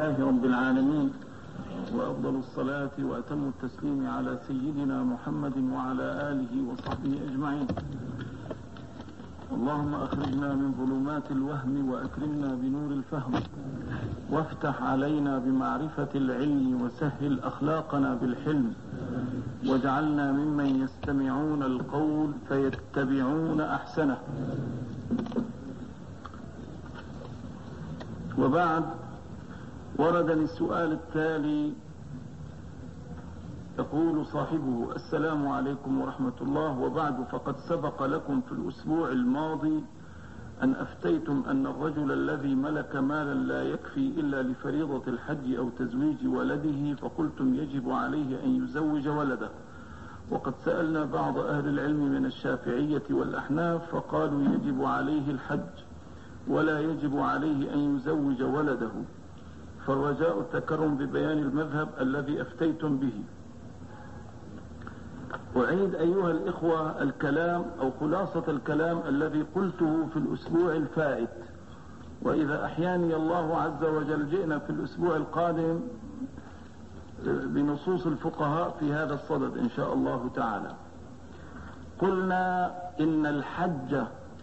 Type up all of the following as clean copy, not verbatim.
لله رب العالمين، وأفضل الصلاة وأتم التسليم على سيدنا محمد وعلى آله وصحبه أجمعين. اللهم أخرجنا من ظلمات الوهم وأكرمنا بنور الفهم، وافتح علينا بمعرفة العلم، وسهل أخلاقنا بالحلم، واجعلنا ممن يستمعون القول فيتبعون أحسنه. وبعد، وردني السؤال التالي، يقول صاحبه: السلام عليكم ورحمة الله، وبعد، فقد سبق لكم في الأسبوع الماضي أن أفتيتم أن الرجل الذي ملك مالا لا يكفي إلا لفريضة الحج أو تزويج ولده، فقلتم يجب عليه أن يزوج ولده. وقد سألنا بعض أهل العلم من الشافعية والأحناف فقالوا يجب عليه الحج ولا يجب عليه أن يزوج ولده، فالرجاء التكرم ببيان المذهب الذي أفتيتم به. أعيد أيها الإخوة الكلام أو خلاصة الكلام الذي قلته في الأسبوع الفائت، وإذا أحياني الله عز وجل جئنا في الأسبوع القادم بنصوص الفقهاء في هذا الصدد إن شاء الله تعالى. قلنا إن الحج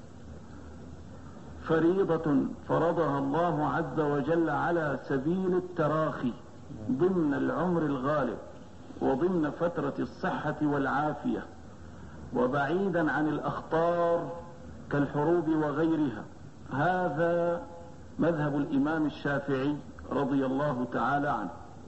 فريضة فرضها الله عز وجل على سبيل التراخي ضمن العمر الغالب، وضمن فترة الصحة والعافية، وبعيدا عن الأخطار كالحروب وغيرها. هذا مذهب الإمام الشافعي رضي الله تعالى عنه.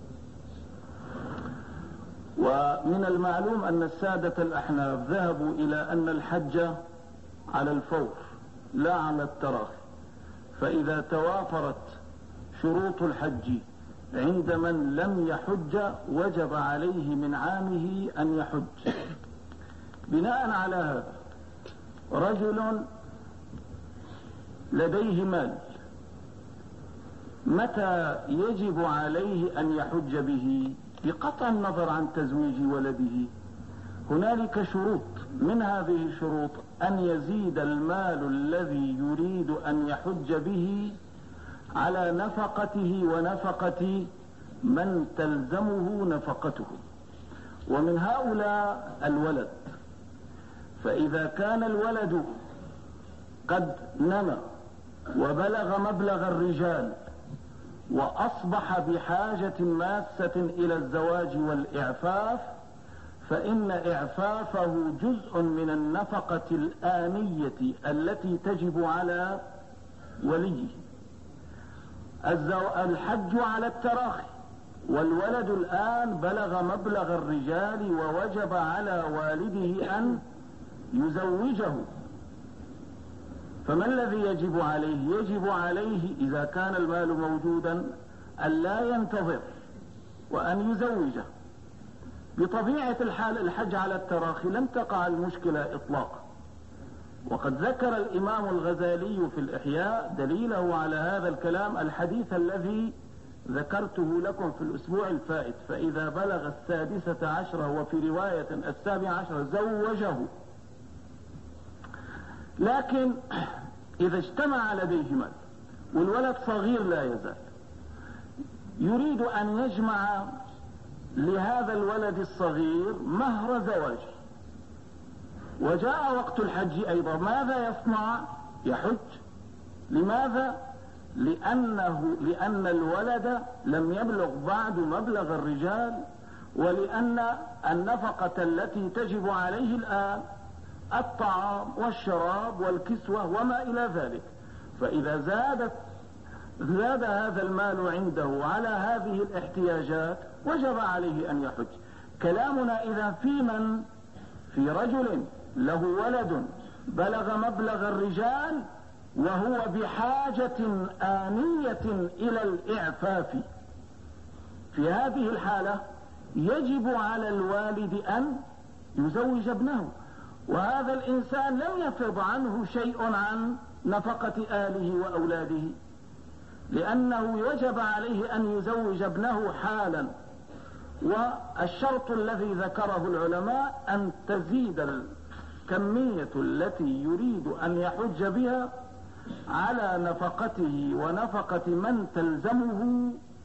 ومن المعلوم أن السادة الأحناف ذهبوا إلى أن الحج على الفور لا على التراخي، فإذا توافرت شروط الحج عند من لم يحج وجب عليه من عامه أن يحج. بناء على هذا، رجل لديه مال، متى يجب عليه أن يحج به؟ بقطع النظر عن تزويج ولده هنالك شروط، من هذه الشروط أن يزيد المال الذي يريد أن يحج به على نفقته ونفقة من تلزمه نفقته، ومن هؤلاء الولد. فإذا كان الولد قد نمى وبلغ مبلغ الرجال وأصبح بحاجة ماسة إلى الزواج والإعفاف، فإن إعفافه جزء من النفقة الآنية التي تجب على وليه. الحج على التراخي، والولد الآن بلغ مبلغ الرجال ووجب على والده أن يزوجه، فما الذي يجب عليه؟ يجب عليه إذا كان المال موجودا أن لا ينتظر وأن يزوجه. بطبيعة الحال الحج على التراخي لم تقع المشكلة إطلاقا، وقد ذكر الإمام الغزالي في الإحياء دليله على هذا الكلام الحديث الذي ذكرته لكم في الأسبوع الفائت: فإذا بلغ 16 وفي رواية 17 زوجه. لكن إذا اجتمع لديه مال والولد صغير لا يزال، يريد أن يجمع لهذا الولد الصغير مهر زواج، وجاء وقت الحج أيضا، ماذا يصنع؟ يحج. لماذا؟ لأن الولد لم يبلغ بعد مبلغ الرجال، ولأن النفقة التي تجب عليه الآن الطعام والشراب والكسوة وما إلى ذلك. فإذا زاد هذا المال عنده على هذه الاحتياجات وجب عليه أن يحج. كلامنا إذا في رجل له ولد بلغ مبلغ الرجال وهو بحاجة آنية إلى الإعفاف، في هذه الحالة يجب على الوالد أن يزوج ابنه، وهذا الإنسان لم يفرض عنه شيء عن نفقة آله وأولاده، لأنه وجب عليه أن يزوج ابنه حالا. والشرط الذي ذكره العلماء أن تزيد الكمية التي يريد أن يحج بها على نفقته ونفقة من تلزمه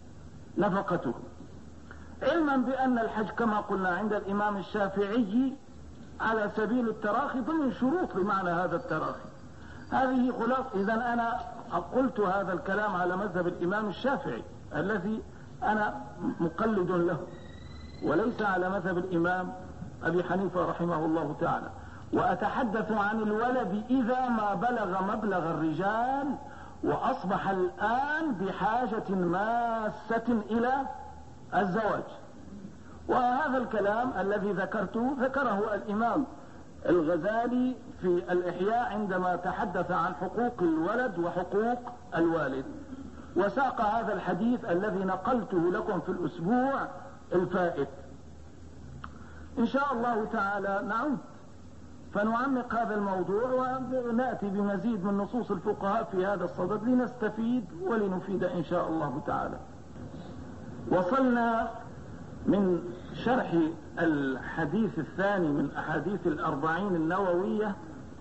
نفقته، علما بأن الحج كما قلنا عند الإمام الشافعي على سبيل التراخي ضمن شروط بمعنى هذا التراخي. هذه خلاص. إذا أنا قلت هذا الكلام على مذهب الإمام الشافعي الذي أنا مقلد له، وليس على مذهب الإمام أبي حنيفة رحمه الله تعالى. وأتحدث عن الولد إذا ما بلغ مبلغ الرجال وأصبح الآن بحاجة ماسة إلى الزواج. وهذا الكلام الذي ذكرته ذكره الإمام الغزالي في الإحياء عندما تحدث عن حقوق الولد وحقوق الوالد، وساق هذا الحديث الذي نقلته لكم في الأسبوع الفائت. إن شاء الله تعالى نعود فنعمق هذا الموضوع ونأتي بمزيد من نصوص الفقهاء في هذا الصدد لنستفيد ولنفيد إن شاء الله تعالى. وصلنا من شرح الحديث الثاني من أحاديث الأربعين النووية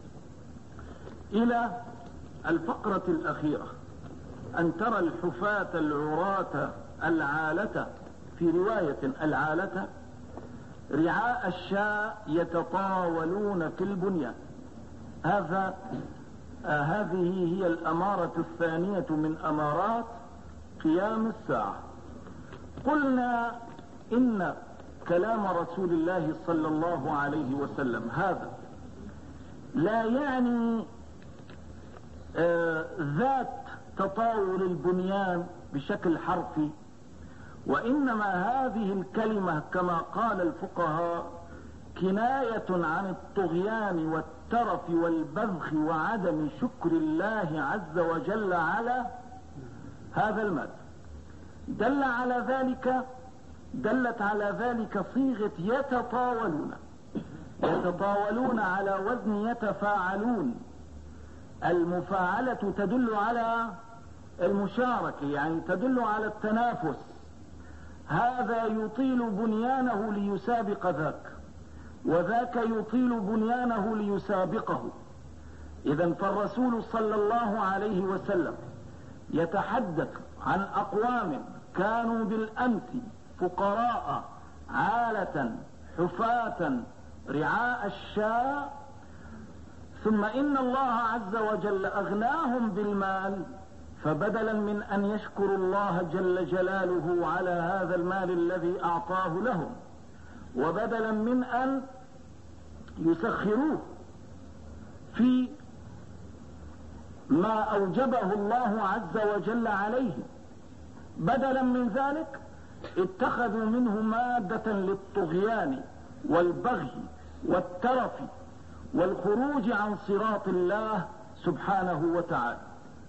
إلى الفقرة الأخيرة: أن ترى الحفاة العراة العالة، في رواية العالة، رعاء الشاء يتطاولون في البنيان. هذه هي الأمارة الثانية من أمارات قيام الساعة. قلنا إن كلام رسول الله صلى الله عليه وسلم هذا لا يعني ذات تطاول البنيان بشكل حرفي، وإنما هذه الكلمة كما قال الفقهاء كناية عن الطغيان والترف والبذخ وعدم شكر الله عز وجل على هذا المال. دلت على ذلك صيغة يتطاولون على وزن يتفاعلون. المفاعلة تدل على المشاركة، يعني تدل على التنافس. هذا يطيل بنيانه ليسابق ذاك، وذاك يطيل بنيانه ليسابقه. إذن فالرسول صلى الله عليه وسلم يتحدث عن أقوام كانوا بالأمس فقراء عالة حفاة رعاء الشاء، ثم إن الله عز وجل أغناهم بالمال، فبدلا من أن يشكروا الله جل جلاله على هذا المال الذي أعطاه لهم، وبدلا من أن يسخروه في ما أوجبه الله عز وجل عليهم، بدلا من ذلك اتخذوا منه مادة للطغيان والبغي والترف والخروج عن صراط الله سبحانه وتعالى.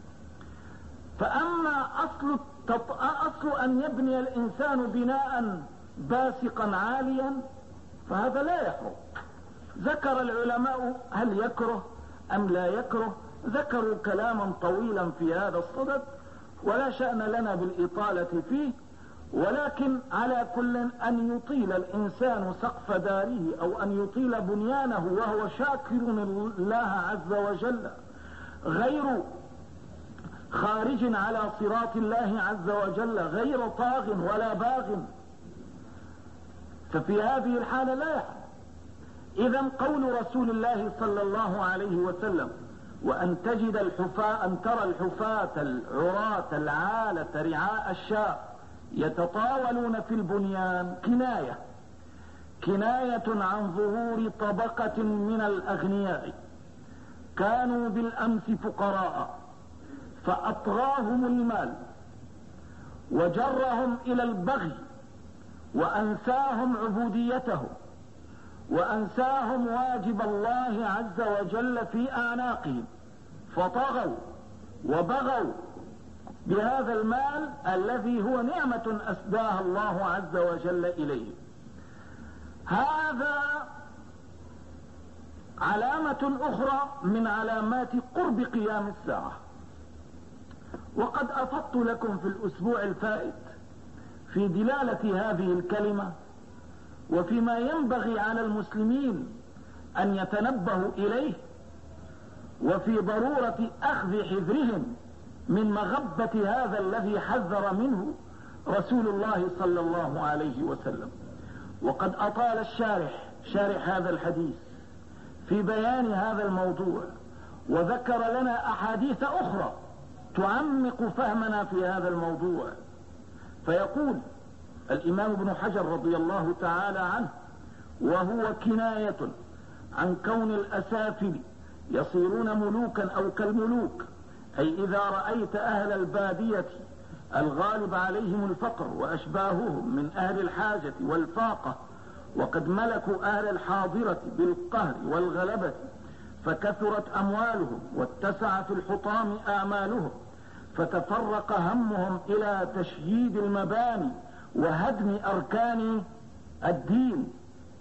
فأما أصل أن يبني الإنسان بناء باسقا عاليا فهذا لا يحرم. ذكر العلماء هل يكره أم لا يكره، ذكروا كلاما طويلا في هذا الصدد ولا شأن لنا بالإطالة فيه، ولكن على كل أن يطيل الإنسان سقف داره أو أن يطيل بنيانه وهو شاكر الله عز وجل غير خارج على صراط الله عز وجل، غير طاغ ولا باغ، ففي هذه الحالة لا يحرم. إذن قول رسول الله صلى الله عليه وسلم: وأن تجد أن ترى الحفاة العراة العالة رعاء الشاء يتطاولون في البنيان، كناية عن ظهور طبقة من الأغنياء كانوا بالأمس فقراء، فأطغاهم المال وجرهم إلى البغي وأنساهم عبوديته وأنساهم واجب الله عز وجل في أعناقهم، فطغوا وبغوا بهذا المال الذي هو نعمة أسداها الله عز وجل إليه. هذا علامة أخرى من علامات قرب قيام الساعة. وقد أفضت لكم في الأسبوع الفائت في دلالة هذه الكلمة وفيما ينبغي على المسلمين أن يتنبهوا إليه، وفي ضرورة أخذ حذرهم من مغبة هذا الذي حذر منه رسول الله صلى الله عليه وسلم. وقد أطال شارح هذا الحديث في بيان هذا الموضوع، وذكر لنا أحاديث أخرى تعمق فهمنا في هذا الموضوع. فيقول الإمام ابن حجر رضي الله تعالى عنه: وهو كناية عن كون الأسافل يصيرون ملوكا أو كالملوك، أي إذا رأيت أهل البادية الغالب عليهم الفقر وأشباههم من أهل الحاجة والفاقة، وقد ملكوا أهل الحاضرة بالقهر والغلبة، فكثرت أموالهم واتسع في الحطام آمالهم، فتفرق همهم إلى تشييد المباني وهدم أركان الدين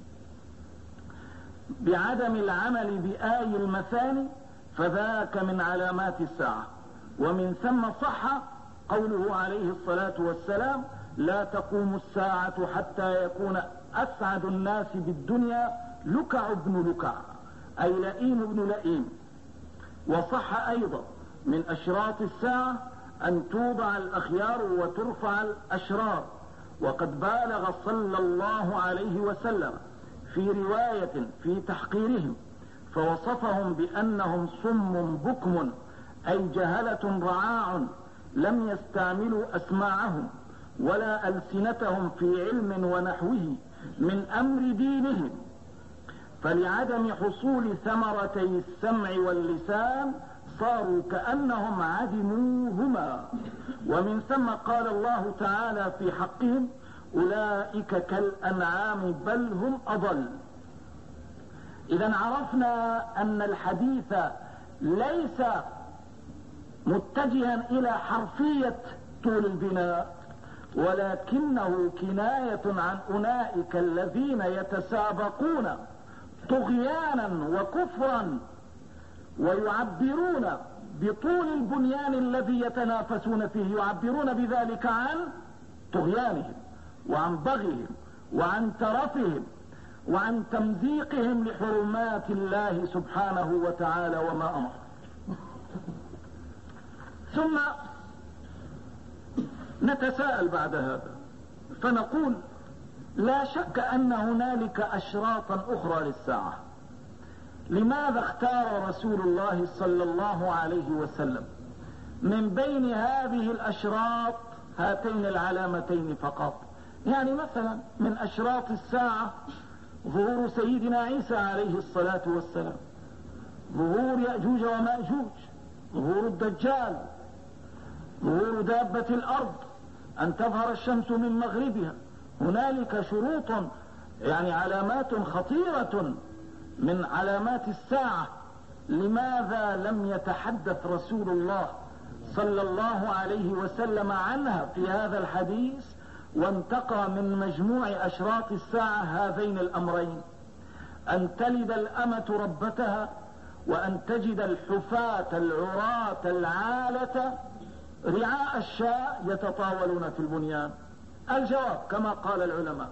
بعدم العمل بآي المثاني، فذاك من علامات الساعة. ومن ثم صح قوله عليه الصلاة والسلام: لا تقوم الساعة حتى يكون أسعد الناس بالدنيا لكع بن لكع، أي لئيم بن لئيم. وصح أيضا من أشراط الساعة أن توضع الأخيار وترفع الأشرار. وقد بالغ صلى الله عليه وسلم في رواية في تحقيرهم، فوصفهم بأنهم صم بكم، أي جهلة رعاع لم يستعملوا أسماعهم ولا ألسنتهم في علم ونحوه من أمر دينهم، فلعدم حصول ثمرتي السمع واللسان صاروا كأنهم عدموهما. ومن ثم قال الله تعالى في حقهم: أولئك كالأنعام بل هم أضل. إذا عرفنا أن الحديث ليس متجها إلى حرفية طول البناء، ولكنه كناية عن أولئك الذين يتسابقون طغيانا وكفرا ويعبرون بطول البنيان الذي يتنافسون فيه، يعبرون بذلك عن طغيانهم وعن بغيهم وعن ترفهم وعن تمزيقهم لحرمات الله سبحانه وتعالى وما أمر. ثم نتساءل بعد هذا فنقول: لا شك أن هنالك أشراطا أخرى للساعة. لماذا اختار رسول الله صلى الله عليه وسلم من بين هذه الأشراط هاتين العلامتين فقط؟ يعني مثلا من أشراط الساعة ظهور سيدنا عيسى عليه الصلاة والسلام، ظهور يأجوج ومأجوج، ظهور الدجال، ظهور دابة الأرض، أن تظهر الشمس من مغربها. هنالك شروط، يعني علامات خطيرة من علامات الساعة. لماذا لم يتحدث رسول الله صلى الله عليه وسلم عنها في هذا الحديث، وانتقى من مجموع أشراط الساعة هذين الأمرين: أن تلد الأمة ربتها، وأن تجد الحفاة العراة العالة رعاء الشاء يتطاولون في البنيان؟ الجواب كما قال العلماء: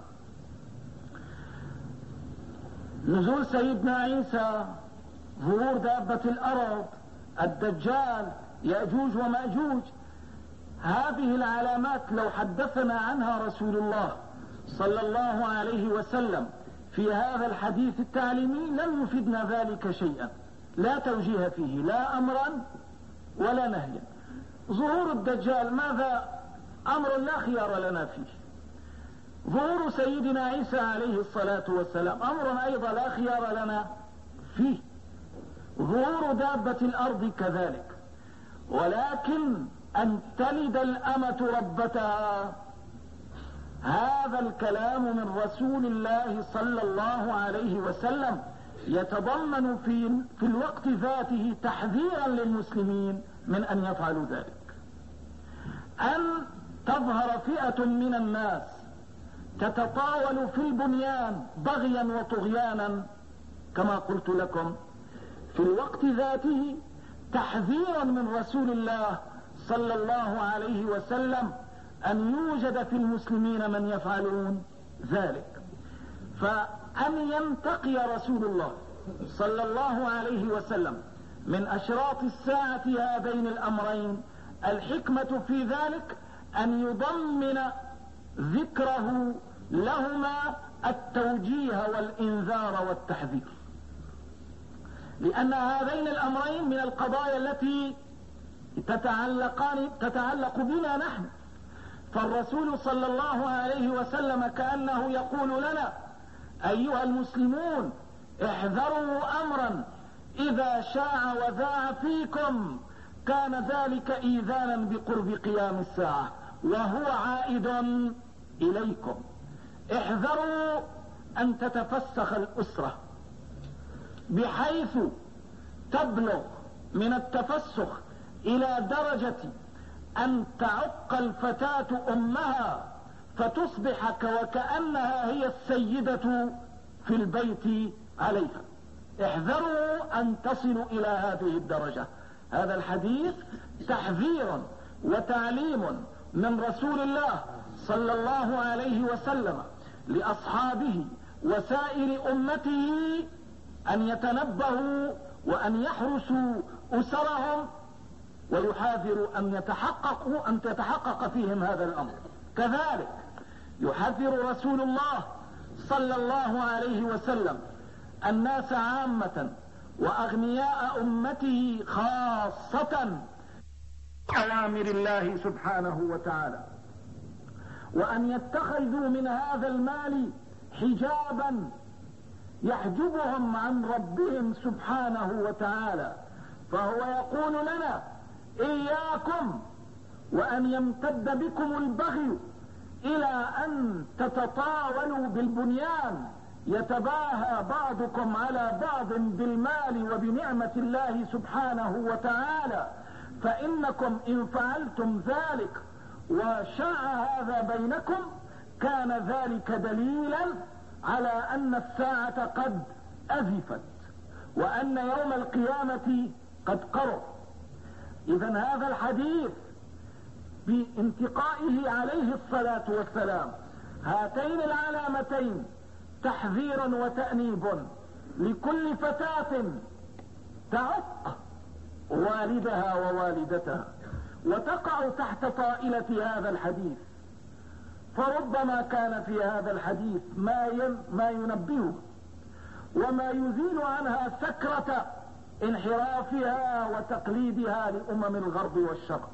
نزول سيدنا عيسى، ظهور دابة الأرض، الدجال، يأجوج ومأجوج. هذه العلامات لو حدثنا عنها رسول الله صلى الله عليه وسلم في هذا الحديث التعليمي لم يفيدنا ذلك شيئا، لا توجيه فيه، لا أمرا ولا نهيا. ظهور الدجال ماذا؟ أمر لا خيار لنا فيه. ظهور سيدنا عيسى عليه الصلاة والسلام أمر أيضا لا خيار لنا فيه. ظهور دابة الأرض كذلك. ولكن أن تلد الأمة ربتها، هذا الكلام من رسول الله صلى الله عليه وسلم يتضمن في الوقت ذاته تحذيرا للمسلمين من أن يفعلوا ذلك. أن تظهر فئة من الناس تتطاول في البنيان بغيا وطغيانا كما قلت لكم، في الوقت ذاته تحذيرا من رسول الله صلى الله عليه وسلم أن يوجد في المسلمين من يفعلون ذلك. فأن ينتقي رسول الله صلى الله عليه وسلم من أشراط الساعة هذين الأمرين، الحكمة في ذلك أن يضمن ذكره لهما التوجيه والإنذار والتحذير، لأن هذين الأمرين من القضايا التي تتعلق بنا نحن. فالرسول صلى الله عليه وسلم كأنه يقول لنا: أيها المسلمون احذروا أمرا إذا شاع وذاع فيكم كان ذلك إيذانا بقرب قيام الساعة وهو عائد إليكم. احذروا أن تتفسخ الأسرة بحيث تبلغ من التفسخ إلى درجة أن تعق الفتاة أمها فتصبح وكأنها هي السيدة في البيت عليها. احذروا أن تصلوا إلى هذه الدرجة. هذا الحديث تحذير وتعليم من رسول الله صلى الله عليه وسلم لأصحابه وسائر أمته أن يتنبهوا وأن يحرسوا أسرهم، ويحاذروا أن تتحقق فيهم هذا الأمر. كذلك يحذر رسول الله صلى الله عليه وسلم الناس عامة وأغنياء أمته خاصة أوامر الله سبحانه وتعالى، وأن يتخذوا من هذا المال حجابا يحجبهم عن ربهم سبحانه وتعالى. فهو يقول لنا: إياكم وأن يمتد بكم البغي إلى أن تتطاولوا بالبنيان يتباهى بعضكم على بعض بالمال وبنعمة الله سبحانه وتعالى، فإنكم إن فعلتم ذلك وشاع هذا بينكم كان ذلك دليلا على أن الساعة قد أزفت وأن يوم القيامة قد قرب. إذن هذا الحديث بانتقائه عليه الصلاة والسلام هاتين العلامتين تحذير وتأنيب لكل فتاة تعق والدها ووالدتها وتقع تحت طائلة هذا الحديث. فربما كان في هذا الحديث ما ينبه وما يزيل عنها سكرة انحرافها وتقليدها لأمم الغرب والشرق،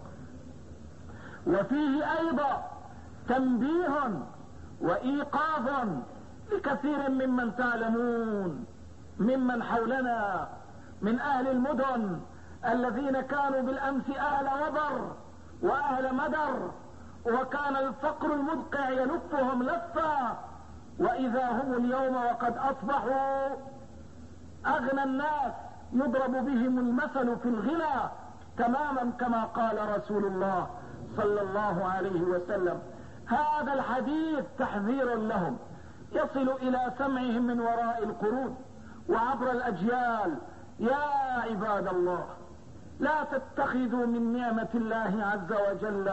وفيه أيضا تنبيه وإيقاظ لكثير ممن تعلمون ممن حولنا من أهل المدن الذين كانوا بالأمس أهل وبر وأهل مدر، وكان الفقر المدقع يلفهم لفا، وإذا هم اليوم وقد أصبحوا أغنى الناس يضرب بهم المثل في الغنى تماما كما قال رسول الله صلى الله عليه وسلم. هذا الحديث تحذير لهم يصل إلى سمعهم من وراء القرون وعبر الأجيال. يا عباد الله، لا تتخذوا من نعمة الله عز وجل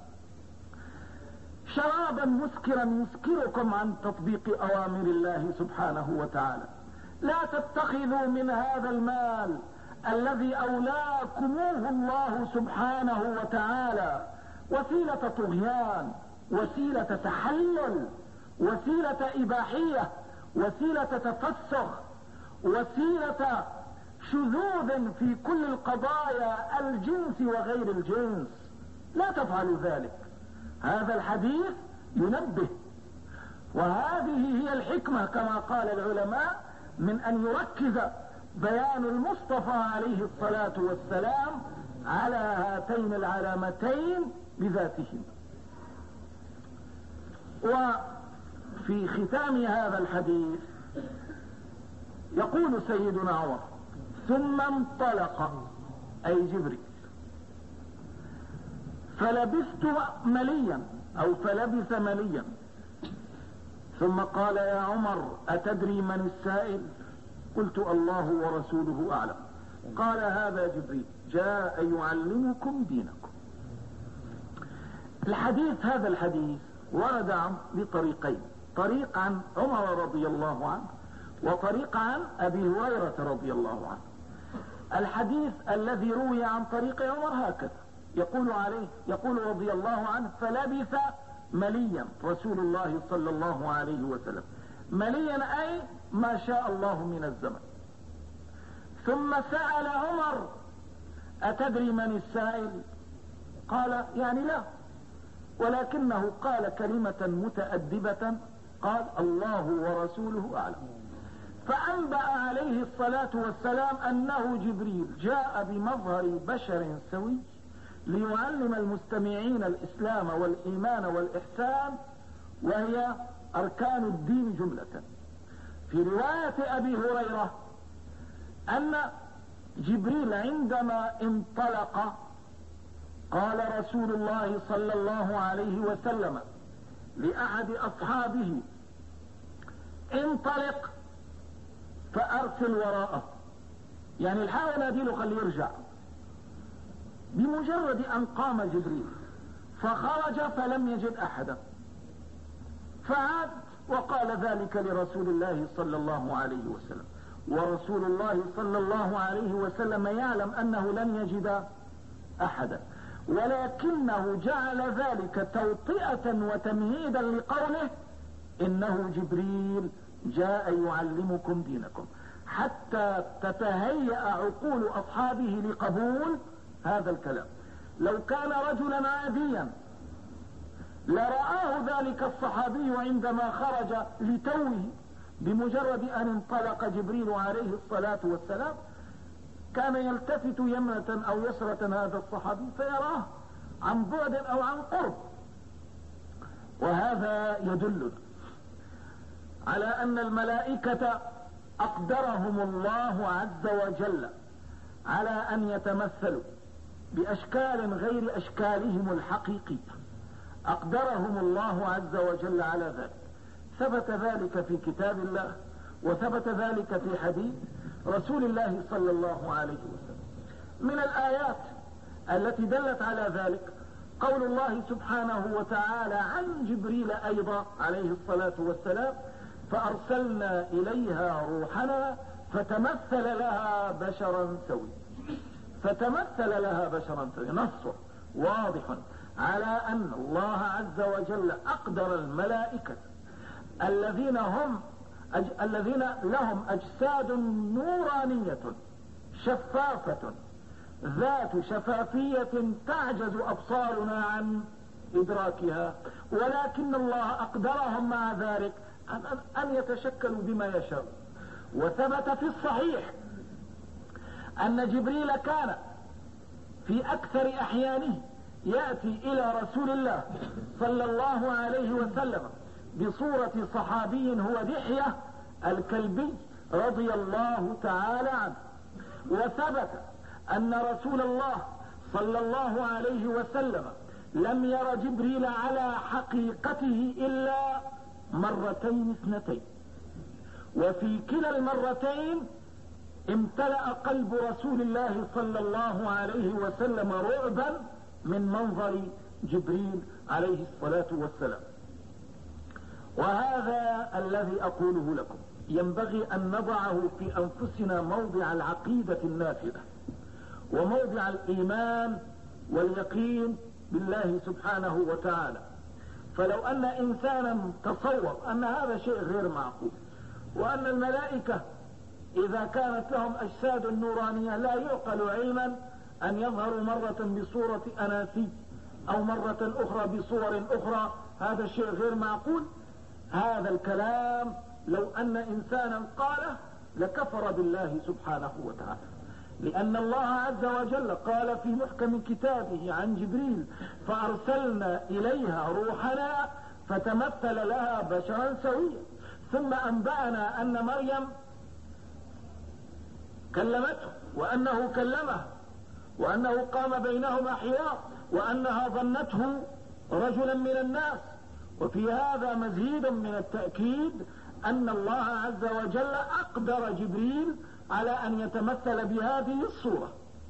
شرابا مسكرا يسكركم عن تطبيق أوامر الله سبحانه وتعالى. لا تتخذوا من هذا المال الذي أولاكموه الله سبحانه وتعالى وسيلة طغيان، وسيلة تحلل، وسيلة إباحية، وسيلة تفسخ، وسيلة شذوذ في كل القضايا الجنس وغير الجنس. لا تفعلوا ذلك. هذا الحديث ينبه، وهذه هي الحكمة كما قال العلماء من أن يركز بيان المصطفى عليه الصلاة والسلام على هاتين العلامتين بذاتهما. وفي ختام هذا الحديث يقول سيدنا عمر: ثم انطلق أي جبريل فلبثت مليا أو فلبث مليا، ثم قال: يا عمر أتدري من السائل؟ قلت: الله ورسوله أعلم. قال: هذا جبريل جاء يعلمكم دينكم. هذا الحديث ورد بطريقين: طريق عن عمر رضي الله عنه، وطريق عن أبي هريرة رضي الله عنه. الحديث الذي روي عن طريق عمر هكذا: يقول رضي الله عنه: فلبث مليا رسول الله صلى الله عليه وسلم، مليا أي ما شاء الله من الزمن. ثم سأل عمر: أتدري من السائل؟ قال: يعني لا، ولكنه قال كلمة متأدبة، قال: الله ورسوله أعلم. فأنبأ عليه الصلاة والسلام أنه جبريل جاء بمظهر بشر سوي ليعلم المستمعين الإسلام والإيمان والإحسان، وهي أركان الدين جملة. في رواية أبي هريرة أن جبريل عندما انطلق قال رسول الله صلى الله عليه وسلم لأحد أصحابه: انطلق فأرسل وراءه، يعني الحاول ناديله خليه يرجع. بمجرد أن قام جبريل فخرج فلم يجد أحدا، فعاد وقال ذلك لرسول الله صلى الله عليه وسلم، ورسول الله صلى الله عليه وسلم يعلم أنه لن يجد أحدا، ولكنه جعل ذلك توطئة وتمهيدا لقوله: إنه جبريل جاء يعلمكم دينكم، حتى تتهيأ عقول أصحابه لقبول هذا الكلام. لو كان رجلا عاديا لرآه ذلك الصحابي عندما خرج لتوه، بمجرد أن انطلق جبريل عليه الصلاة والسلام كان يلتفت يمنة أو يسرة هذا الصحابي فيراه عن بعد أو عن قرب. وهذا يدلنا على أن الملائكة أقدرهم الله عز وجل على أن يتمثلوا بأشكال غير أشكالهم الحقيقية، أقدرهم الله عز وجل على ذلك. ثبت ذلك في كتاب الله، وثبت ذلك في حديث رسول الله صلى الله عليه وسلم. من الآيات التي دلت على ذلك قول الله سبحانه وتعالى عن جبريل أيضا عليه الصلاة والسلام: فأرسلنا إليها روحنا فتمثل لها بشرا سويا. فتمثل لها بشرا سويا، نص واضح على أن الله عز وجل أقدر الملائكة الذين لهم أجساد نورانية شفافة ذات شفافية تعجز أبصارنا عن إدراكها، ولكن الله أقدرهم مع ذلك أن يتشكلوا بما يشاء. وثبت في الصحيح أن جبريل كان في أكثر أحيانه يأتي إلى رسول الله صلى الله عليه وسلم بصورة صحابي هو دحية الكلبي رضي الله تعالى عنه. وثبت أن رسول الله صلى الله عليه وسلم لم ير جبريل على حقيقته إلا مرتين اثنتين، وفي كلا المرتين امتلأ قلب رسول الله صلى الله عليه وسلم رعبا من منظر جبريل عليه الصلاة والسلام. وهذا الذي أقوله لكم ينبغي أن نضعه في أنفسنا موضع العقيدة النافذة وموضع الإيمان واليقين بالله سبحانه وتعالى. فلو أن إنسانا تصور أن هذا شيء غير معقول، وأن الملائكة إذا كانت لهم أجساد نورانية لا يعقل علما أن يظهروا مرة بصورة أناسي أو مرة أخرى بصور أخرى، هذا شيء غير معقول. هذا الكلام لو أن إنسانا قاله لكفر بالله سبحانه وتعالى، لأن الله عز وجل قال في محكم كتابه عن جبريل: فأرسلنا إليها روحنا فتمثل لها بشرا سويا. ثم أنبأنا أن مريم كلمته، وأنه كلمها، وأنه قام بينهما حوار، وأنها ظنته رجلا من الناس. وفي هذا مزيد من التأكيد أن الله عز وجل أقدر جبريل على أن يتمثل بهذه الصورة.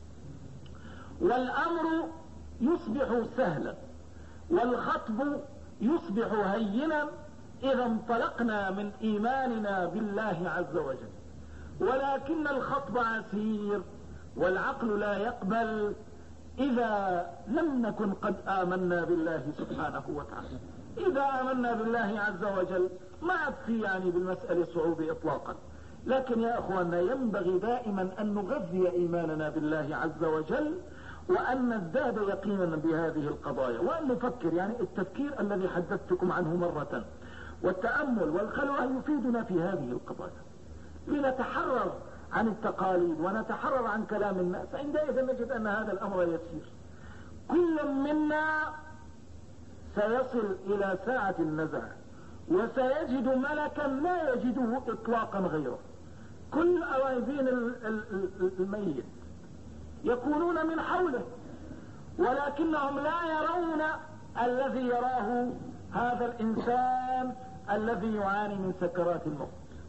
والأمر يصبح سهلا والخطب يصبح هينا إذا انطلقنا من إيماننا بالله عز وجل، ولكن الخطب عسير والعقل لا يقبل إذا لم نكن قد آمنا بالله سبحانه وتعالى. إذا آمنا بالله عز وجل ما في يعني بالمسألة صعوبة إطلاقا، لكن يا أخواننا ينبغي دائما أن نغذي إيماننا بالله عز وجل، وأن نزداد يقينا بهذه القضايا، وأن نفكر يعني التفكير الذي حدثتكم عنه مرة والتأمل والخلوة يفيدنا في هذه القضايا، لنتحرر عن التقاليد ونتحرر عن كلام الناس. عندئذ نجد أن هذا الأمر يسير. كل منا سيصل إلى ساعة النزع وسيجد ملكا لا يجده إطلاقا غيره. كل أوازين الميت يكونون من حوله، ولكنهم لا يرون الذي يراه هذا الإنسان الذي يعاني من سكرات الموت.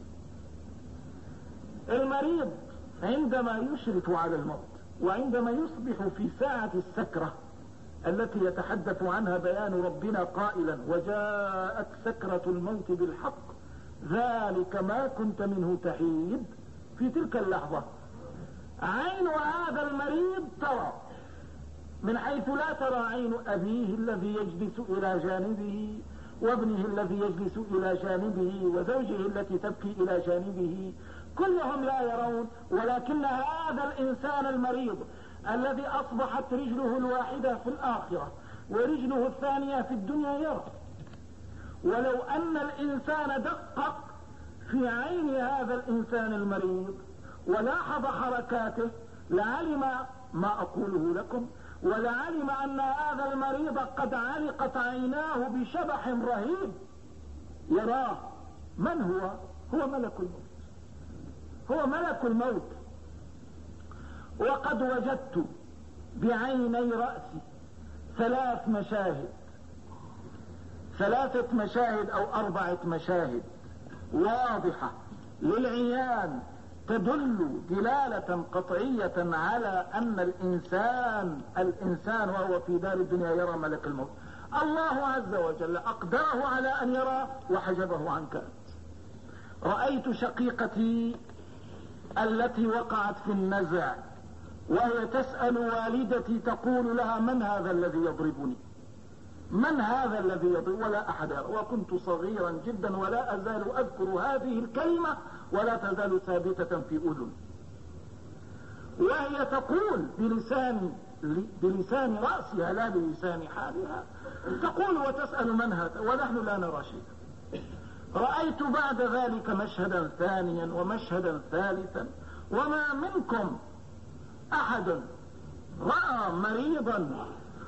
المريض عندما يشرف على الموت وعندما يصبح في ساعة السكرة التي يتحدث عنها بيان ربنا قائلا وجاءت سكرة الموت بالحق ذلك ما كنت منه تحيد، في تلك اللحظة عين هذا المريض ترى من حيث لا ترى عين أبيه الذي يجلس إلى جانبه، وابنه الذي يجلس إلى جانبه، وزوجه التي تبكي إلى جانبه، كلهم لا يرون، ولكن هذا الإنسان المريض الذي أصبحت رجله الواحدة في الآخرة ورجله الثانية في الدنيا يرى. ولو أن الإنسان دقق في عين هذا الإنسان المريض ولاحظ حركاته لعلم ما أقوله لكم، ولعلم أن هذا المريض قد علقت عيناه بشبح رهيب يراه. من هو؟ هو ملك الموت، هو ملك الموت. وقد وجدت بعيني رأسي ثلاثة مشاهد أو 4 مشاهد واضحة للعيان تدل دلالة قطعية على أن الإنسان وهو في دار الدنيا يرى ملك الموت. الله عز وجل أقدره على أن يرى وحجبه عن كأس. رأيت شقيقتي التي وقعت في النزع وهي تسأل والدتي تقول لها من هذا الذي يضربني؟ من هذا الذي يضرب؟ ولا أحد يرى. وكنت صغيرا جدا ولا أزال أذكر هذه الكلمة ولا تزال ثابتة في أذن، وهي تقول بلسان رأسها لا بلسان حالها، تقول وتسأل من هذا ونحن لا نرى شيء. رأيت بعد ذلك مشهدا ثانيا ومشهدا ثالثا، وما منكم أحد رأى مريضا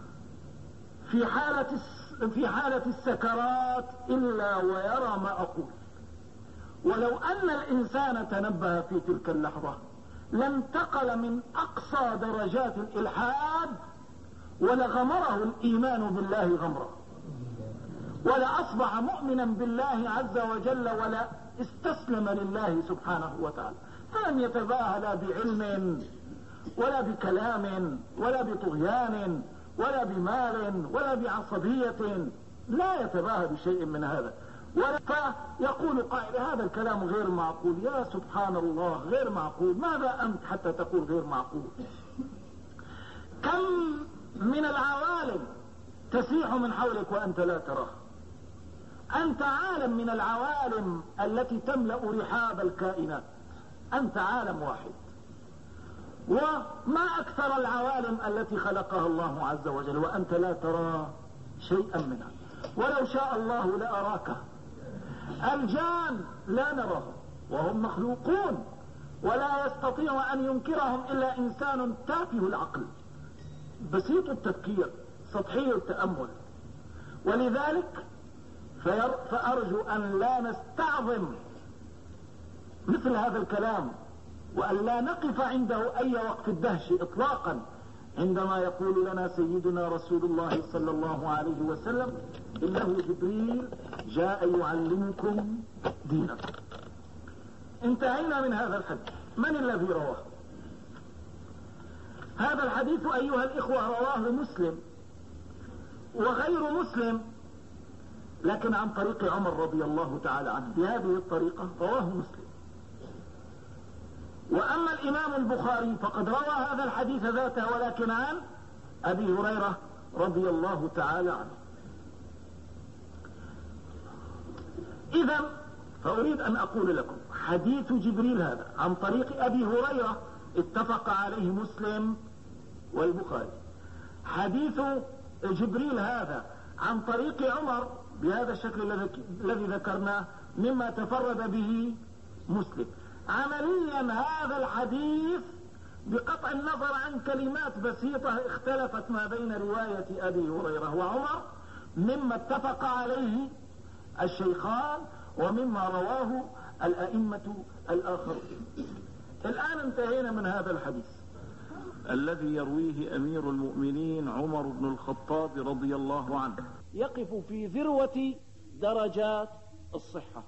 في حالة السكرات إلا ويرى ما أقول. ولو أن الإنسان تنبه في تلك اللحظة لانتقل من أقصى درجات الإلحاد ولغمره الإيمان بالله غمرة، ولا أصبح مؤمنا بالله عز وجل ولا استسلم لله سبحانه وتعالى، فلم يتباهى لا بعلم ولا بكلام ولا بطغيان ولا بمال ولا بعصبية، لا يتباهى بشيء من هذا. فيقول قائل هذا الكلام غير معقول. يا سبحان الله، غير معقول؟ ماذا أنت حتى تقول غير معقول؟ كم من العوالم تسيح من حولك وأنت لا تراه. أنت عالم من العوالم التي تملأ رحاب الكائنات، أنت عالم واحد، وما أكثر العوالم التي خلقها الله عز وجل وأنت لا ترى شيئا منها. ولو شاء الله لأراك. الجان لا نراه وهم مخلوقون ولا يستطيع أن ينكرهم إلا إنسان تافه العقل بسيط التفكير سطحي التأمل. ولذلك فأرجو أن لا نستعظم مثل هذا الكلام، وأن لا نقف عنده أي وقت الدهش إطلاقا عندما يقول لنا سيدنا رسول الله صلى الله عليه وسلم إنه جبريل جاء يعلمكم دينكم. انتهينا من هذا الحديث. من الذي رواه هذا الحديث أيها الإخوة؟ رواه مسلم وغير مسلم، لكن عن طريق عمر رضي الله تعالى عنه بهذه الطريقة رواه مسلم. وأما الإمام البخاري فقد روى هذا الحديث ذاته ولكن عن أبي هريرة رضي الله تعالى عنه. إذا فأريد أن أقول لكم حديث جبريل هذا عن طريق أبي هريرة اتفق عليه مسلم والبخاري. حديث جبريل هذا عن طريق عمر بهذا الشكل الذي ذكرناه مما تفرد به مسلم. عمليا هذا الحديث بقطع النظر عن كلمات بسيطة اختلفت ما بين رواية أبي هريرة وعمر مما اتفق عليه الشيخان ومما رواه الأئمة الآخرون. الآن انتهينا من هذا الحديث الذي يرويه أمير المؤمنين عمر بن الخطاب رضي الله عنه، يقف في ذروة درجات الصحة.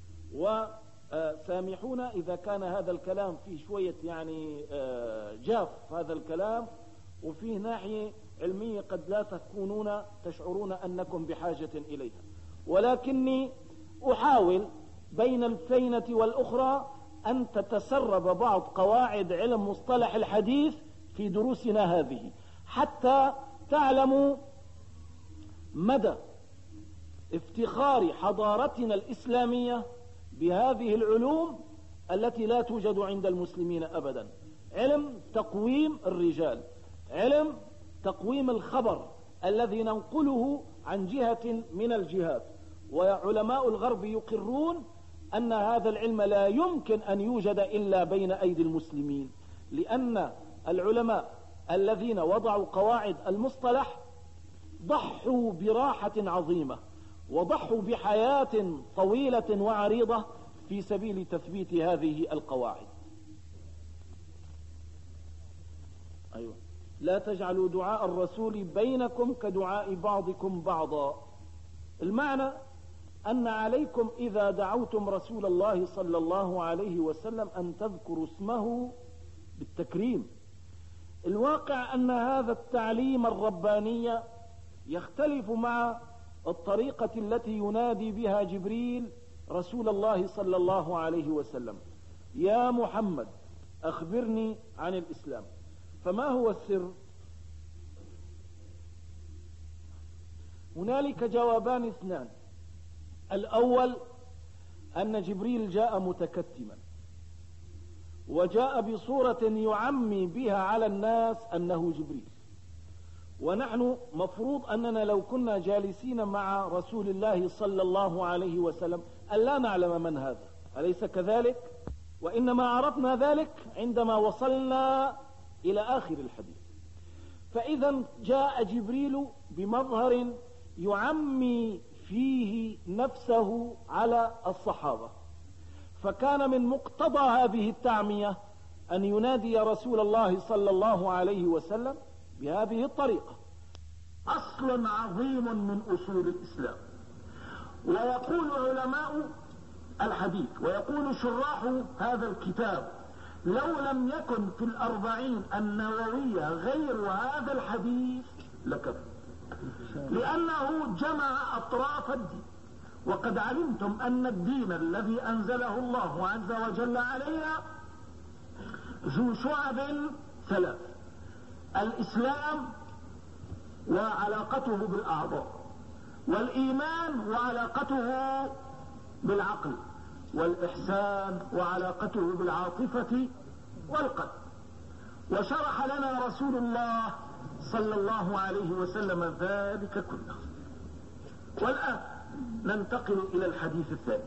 وسامحونا إذا كان هذا الكلام فيه شوية يعني جاف هذا الكلام، وفيه ناحية علمية قد لا تكونون تشعرون أنكم بحاجة إليها، ولكني أحاول بين الفينة والأخرى أن تتسرب بعض قواعد علم مصطلح الحديث في دروسنا هذه حتى تعلموا مدى افتخار حضارتنا الإسلامية بهذه العلوم التي لا توجد عند المسلمين أبدا. علم تقويم الرجال، علم تقويم الخبر الذي ننقله عن جهة من الجهات. وعلماء الغرب يقرون أن هذا العلم لا يمكن أن يوجد إلا بين أيدي المسلمين، لأن العلماء الذين وضعوا قواعد المصطلح ضحوا براحة عظيمة وضحوا بحياة طويلة وعريضة في سبيل تثبيت هذه القواعد. أيوة. لا تجعلوا دعاء الرسول بينكم كدعاء بعضكم بعضا. المعنى أن عليكم إذا دعوتم رسول الله صلى الله عليه وسلم أن تذكروا اسمه بالتكريم. الواقع أن هذا التعليم الرباني يختلف مع الطريقة التي ينادي بها جبريل رسول الله صلى الله عليه وسلم: يا محمد أخبرني عن الإسلام. فما هو السر؟ هنالك جوابان اثنان. الأول أن جبريل جاء متكتما وجاء بصورة يعمي بها على الناس أنه جبريل، ونحن مفروض أننا لو كنا جالسين مع رسول الله صلى الله عليه وسلم ألا نعلم من هذا، أليس كذلك؟ وإنما عرفنا ذلك عندما وصلنا إلى آخر الحديث. فإذا جاء جبريل بمظهر يعمي فيه نفسه على الصحابة، فكان من مقتضى هذه التعمية أن ينادي رسول الله صلى الله عليه وسلم بهذه الطريقة: أصل عظيم من أصول الإسلام. ويقول علماء الحديث ويقول شراح هذا الكتاب: لو لم يكن في الأربعين النووية غير هذا الحديث لكفى، لأنه جمع أطراف الدين. وقد علمتم أن الدين الذي أنزله الله عز وجل علينا ذو شعب ثلاث: الإسلام وعلاقته بالأعضاء، والإيمان وعلاقته بالعقل، والإحسان وعلاقته بالعاطفة والقلب. وشرح لنا رسول الله صلى الله عليه وسلم ذلك كله. والآن ننتقل إلى الحديث الثاني.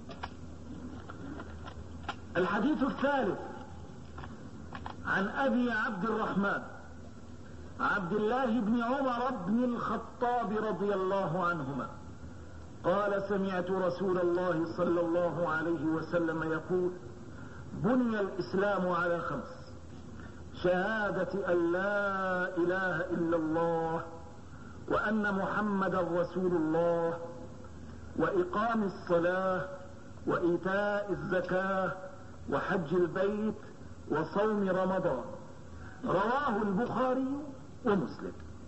الحديث الثالث عن أبي عبد الرحمن عبد الله بن عمر بن الخطاب رضي الله عنهما قال: سمعت رسول الله صلى الله عليه وسلم يقول: بني الإسلام على 5: شهادة أن لا إله إلا الله وأن محمد رسول الله، وإقام الصلاة، وإيتاء الزكاة، وحج البيت، وصوم رمضان. رواه البخاري ومسلم.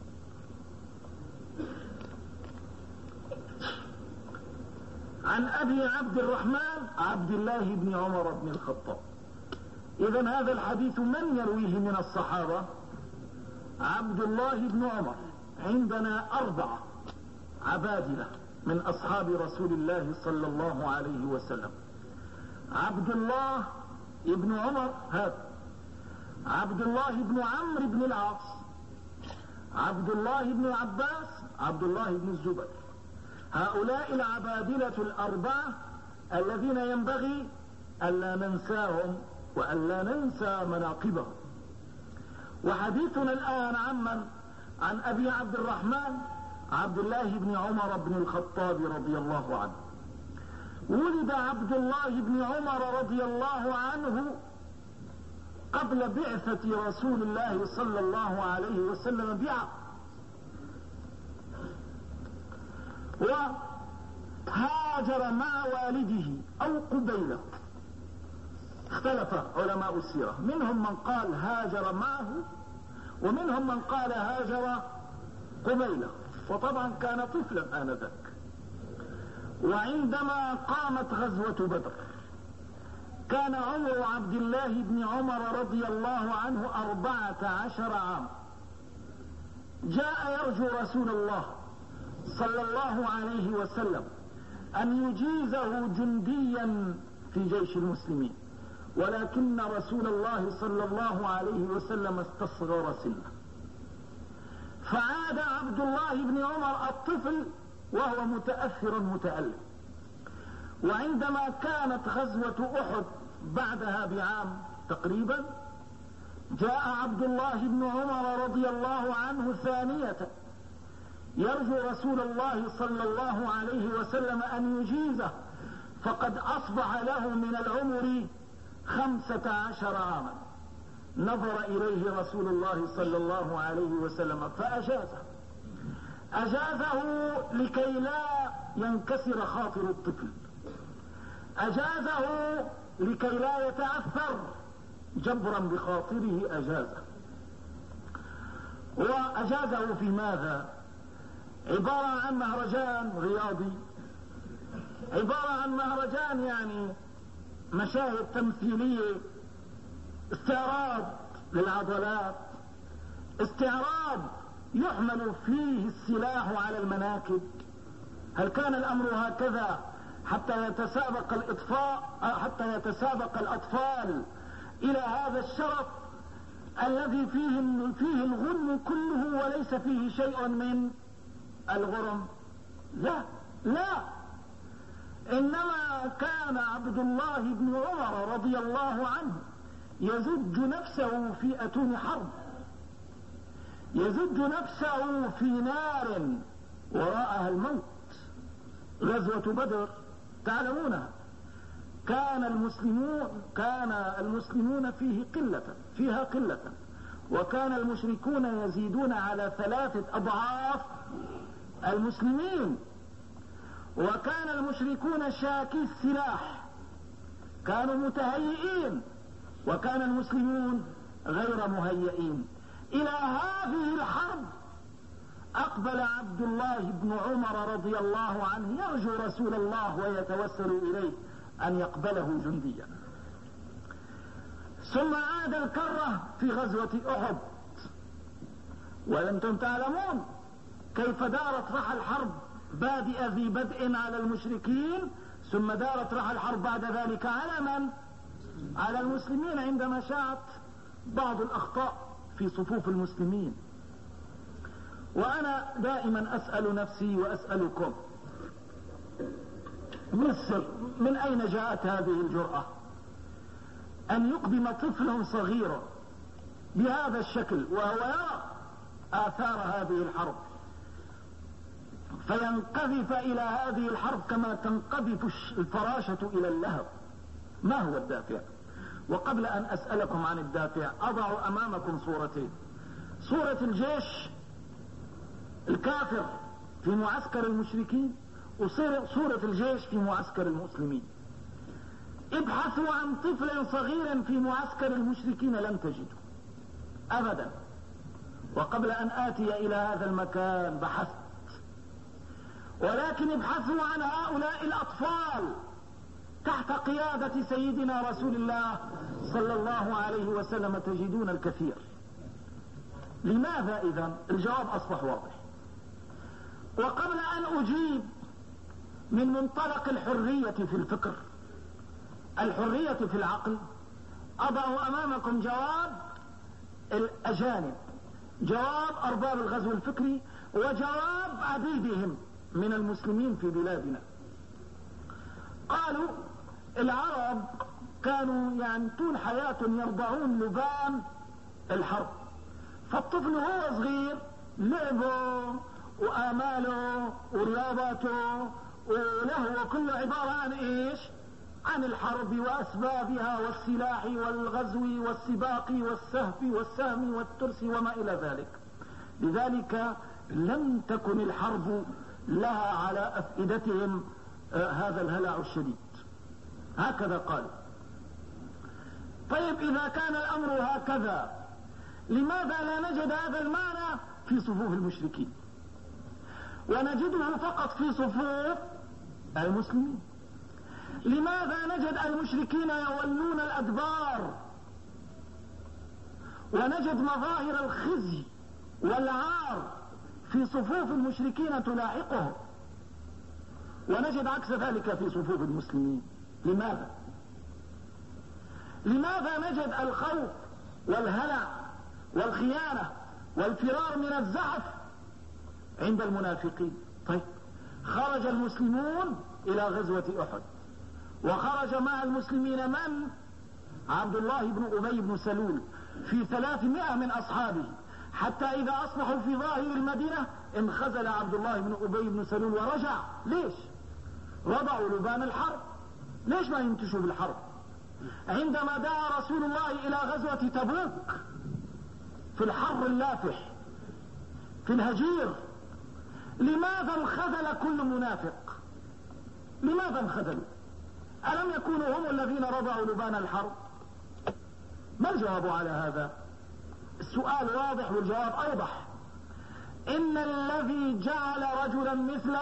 عن أبي عبد الرحمن عبد الله بن عمر بن الخطاب. إذن هذا الحديث من يرويه من الصحابة؟ عبد الله بن عمر. عندنا 4 عبادلة من أصحاب رسول الله صلى الله عليه وسلم. عبد الله بن عمر هذا، عبد الله بن عمرو بن العاص، عبد الله بن عباس، عبد الله بن الزبير. هؤلاء العبادلة 4 الذين ينبغي ألا ننساهم وألا ننسى مناقبهم. وحديثنا الآن عن أبي عبد الرحمن عبد الله بن عمر بن الخطاب رضي الله عنه. ولد عبد الله بن عمر رضي الله عنه قبل بعثة رسول الله صلى الله عليه وسلم بعام، وهاجر مع والده أو قبيله. اختلف علماء السيرة، منهم من قال هاجر معه ومنهم من قال هاجر قبيله، وطبعا كان طفلا آنذاك. وعندما قامت غزوة بدر كان عمر عبد الله بن عمر رضي الله عنه 14 عام. جاء يرجو رسول الله صلى الله عليه وسلم أن يجيزه جنديا في جيش المسلمين، ولكن رسول الله صلى الله عليه وسلم استصغر سنه، فعاد عبد الله بن عمر الطفل وهو متأثر متألم. وعندما كانت غزوة أحد بعدها بعام تقريبا، جاء عبد الله بن عمر رضي الله عنه ثانية يرجو رسول الله صلى الله عليه وسلم أن يجيزه، فقد أصبح له من العمر 15 عاما. نظر إليه رسول الله صلى الله عليه وسلم فأجازه، أجازه لكي لا ينكسر خاطر الطفل، أجازه لكي لا يتأثر، جبرا بخاطره أجازه. وأجازه في ماذا؟ عبارة عن مهرجان رياضي، عبارة عن مهرجان يعني مشاهد تمثيلية، استعراض للعضلات، استعراض يحمل فيه السلاح على المناكب. هل كان الأمر هكذا حتى يتسابق الأطفال إلى هذا الشرف الذي فيه الغنم كله وليس فيه شيء من الغرم؟ لا لا، إنما كان عبد الله بن عمر رضي الله عنه يزج نفسه في أتون حرب، يزج نفسه في نار وراءها الموت. غزوة بدر تعلمونها، كان المسلمون فيها قلة، وكان المشركون يزيدون على 3 أضعاف المسلمين، وكان المشركون شاكي السلاح، كانوا متهيئين، وكان المسلمون غير مهيئين. إلى هذه الحرب أقبل عبد الله بن عمر رضي الله عنه يرجو رسول الله ويتوسل إليه أن يقبله جنديا. ثم عاد الكرة في غزوة أحد، وأنتم تعلمون كيف دارت رحى الحرب، بادئ ذي بدء على المشركين، ثم دارت رحى الحرب بعد ذلك على من؟ على المسلمين، عندما شاعت بعض الأخطاء في صفوف المسلمين. وأنا دائما أسأل نفسي وأسألكم، مصر من أين جاءت هذه الجرأة أن يقدم طفل صغير بهذا الشكل وهو يرى آثار هذه الحرب فينقذف إلى هذه الحرب كما تنقذف الفراشة إلى اللهب؟ ما هو الدافع؟ وقبل أن أسألكم عن الدافع أضع أمامكم صورتين: صورة الجيش الكافر في معسكر المشركين، وصورة الجيش في معسكر المسلمين. ابحثوا عن طفل صغير في معسكر المشركين لن تجدوا أبدا. وقبل أن آتي إلى هذا المكان بحثت، ولكن ابحثوا عن هؤلاء الأطفال تحت قيادة سيدنا رسول الله صلى الله عليه وسلم تجدون الكثير. لماذا إذن؟ الجواب أصبح واضح. وقبل أن أجيب من منطلق الحرية في الفكر، الحرية في العقل، أضع أمامكم جواب الأجانب، جواب أرباب الغزو الفكري، وجواب عديدهم من المسلمين في بلادنا. قالوا العرب كانوا يعني طول حياتهم يرضعون لبان الحرب، فالطفل هو صغير لعبه وآماله ورياضاته وله كله عبارة عن ايش؟ عن الحرب وأسبابها والسلاح والغزو والسباق والسهف والسهم والترس وما إلى ذلك. لذلك لم تكن الحرب لها على أفئدتهم هذا الهلع الشديد. هكذا قالوا. طيب إذا كان الأمر هكذا، لماذا لا نجد هذا المعنى في صفوف المشركين ونجده فقط في صفوف المسلمين؟ لماذا نجد المشركين يولون الأدبار ونجد مظاهر الخزي والعار في صفوف المشركين تلاحقهم، ونجد عكس ذلك في صفوف المسلمين؟ لماذا؟ لماذا نجد الخوف والهلع والخيانة والفرار من الزحف عند المنافقين؟ طيب خرج المسلمون إلى غزوة أحد، وخرج مع المسلمين من؟ عبد الله بن أبي بن سلول في 300 من أصحابه، حتى إذا أصبحوا في ظاهر المدينة انخزل عبد الله بن أبي بن سلول ورجع. ليش؟ رضعوا لبان الحرب. ليش ما ينتشوا بالحرب؟ عندما دعا رسول الله إلى غزوة تبوك في الحر اللافح في الهجير، لماذا انخذل كل منافق؟ لماذا انخذلوا؟ ألم يكونوا هم الذين رضعوا لبان الحرب؟ ما الجواب على هذا؟ السؤال واضح والجواب أوضح. إن الذي جعل رجلا مثل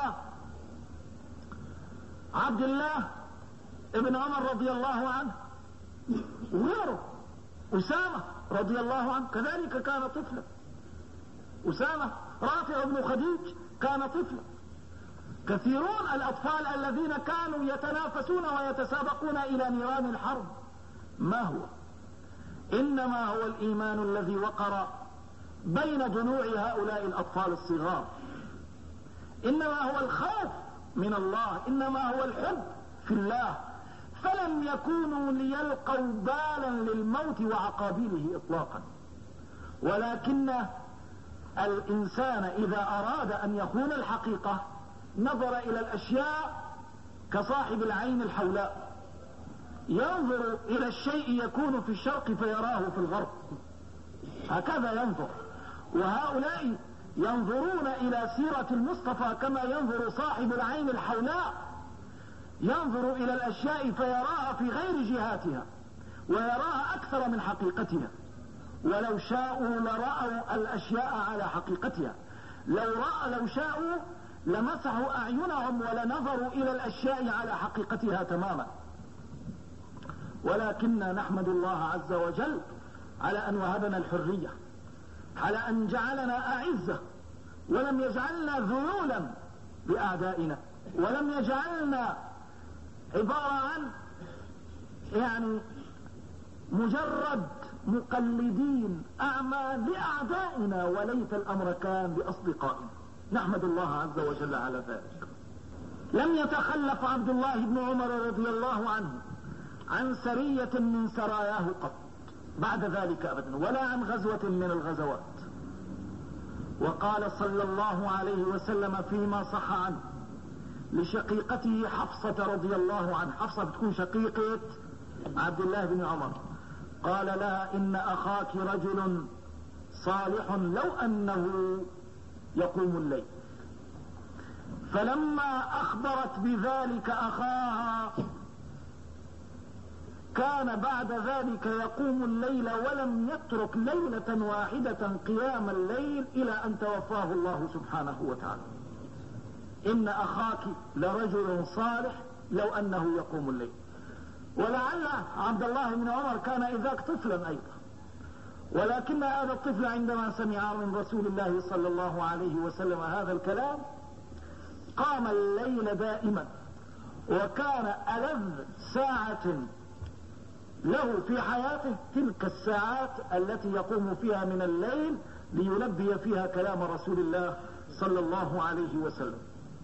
عبد الله ابن عمر رضي الله عنه وغيره، أسامة رضي الله عنه كذلك كان طفلا، أسامة رافع بن خديج كان طفلا، كثيرون الأطفال الذين كانوا يتنافسون ويتسابقون إلى نيران الحرب. ما هو؟ إنما هو الإيمان الذي وقر بين ضلوع هؤلاء الأطفال الصغار، إنما هو الخوف من الله، إنما هو الحب في الله، فلم يكونوا ليلقوا بالا للموت وعقابيله إطلاقا. ولكن الإنسان إذا أراد أن يخون الحقيقة نظر إلى الأشياء كصاحب العين الحولاء، ينظر إلى الشيء يكون في الشرق فيراه في الغرب، هكذا ينظر. وهؤلاء ينظرون إلى سيرة المصطفى كما ينظر صاحب العين الحولاء، ينظر إلى الأشياء فيراها في غير جهاتها ويراها أكثر من حقيقتها. ولو شاءوا لرأوا الأشياء على حقيقتها، لو شاءوا لمسحوا أعينهم ولنظروا إلى الأشياء على حقيقتها تماما. ولكن نحمد الله عز وجل على أن وهبنا الحرية، على أن جعلنا أعزة ولم يجعلنا ذلولا لأعدائنا، ولم يجعلنا عبارة عن يعني مجرد مقلدين أعمى لأعدائنا، وليت الأمر كان بأصدقائنا. نحمد الله عز وجل على ذلك. لم يتخلف عبد الله بن عمر رضي الله عنه عن سرية من سراياه قط بعد ذلك أبدا، ولا عن غزوة من الغزوات. وقال صلى الله عليه وسلم فيما صح عنه لشقيقته حفصة رضي الله عنها، حفصة بتكون شقيقة عبد الله بن عمر، قال لها إن أخاك رجل صالح لو أنه يقوم الليل. فلما أخبرت بذلك أخاها كان بعد ذلك يقوم الليل ولم يترك ليلة واحدة قيام الليل إلى أن توفاه الله سبحانه وتعالى. إن أخاك لرجل صالح لو أنه يقوم الليل. ولعل عبد الله بن عمر كان إذاك طفلا أيضا، ولكن هذا الطفل عندما سمع من رسول الله صلى الله عليه وسلم هذا الكلام قام الليل دائما، وكان ألذ ساعة له في حياته تلك الساعات التي يقوم فيها من الليل ليلبي فيها كلام رسول الله صلى الله عليه وسلم.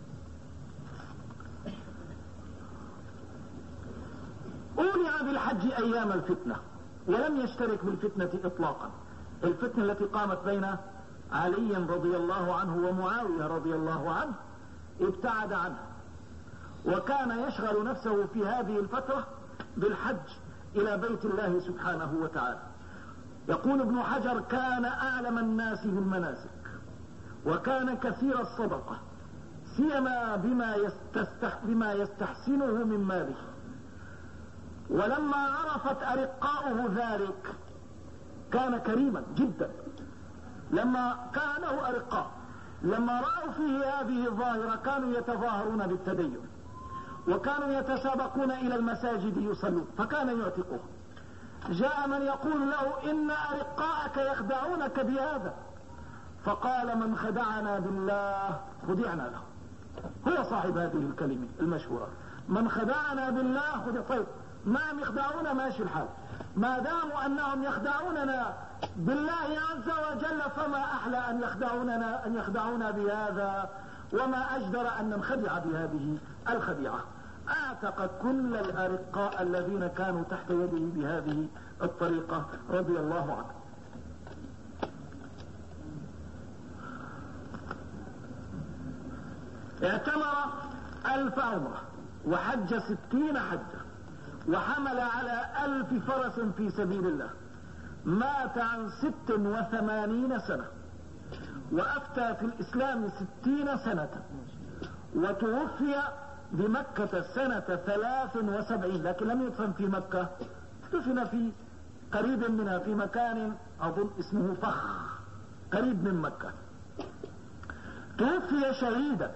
أولع بالحج أيام الفتنة ولم يشترك بالفتنة إطلاقا. الفتنة التي قامت بين علي رضي الله عنه ومعاوية رضي الله عنه ابتعد عنها، وكان يشغل نفسه في هذه الفترة بالحج إلى بيت الله سبحانه وتعالى. يقول ابن حجر: كان أعلم الناس بالمناسك، وكان كثير الصدقة، سيما بما يستحسنه من ماله. ولما عرفت أرقاؤه ذلك كان كريما جدا. لما كان له أرقاء لما رأوا فيه هذه الظاهرة كانوا يتظاهرون بالتدين، وكانوا يتسابقون إلى المساجد يصلون، فكان يعتقه. جاء من يقول له: إن أرقاءك يخدعونك بهذا، فقال: من خدعنا بالله خدعنا له. هو صاحب هذه الكلمة المشهورة: من خدعنا بالله خدع. طيب، ما يخدعون ماشي الحال، ما داموا أنهم يخدعوننا بالله عز وجل فما أحلى أن يخدعونا بهذا، وما أجدر أن ننخدع بهذه الخديعة. أعتق كل الأرقاء الذين كانوا تحت يده بهذه الطريقة رضي الله عنه. اعتمر 1000 عمرة، وحج 60 حجة، وحمل على 1000 فرس في سبيل الله. مات عن 86 سنة، وأفتى في الإسلام 60 سنة، وتوفي بمكة سنة 73، لكن لم يدفن في مكة، دفن في قريب منها في مكان أظن اسمه فخ قريب من مكة. توفي شهيدا،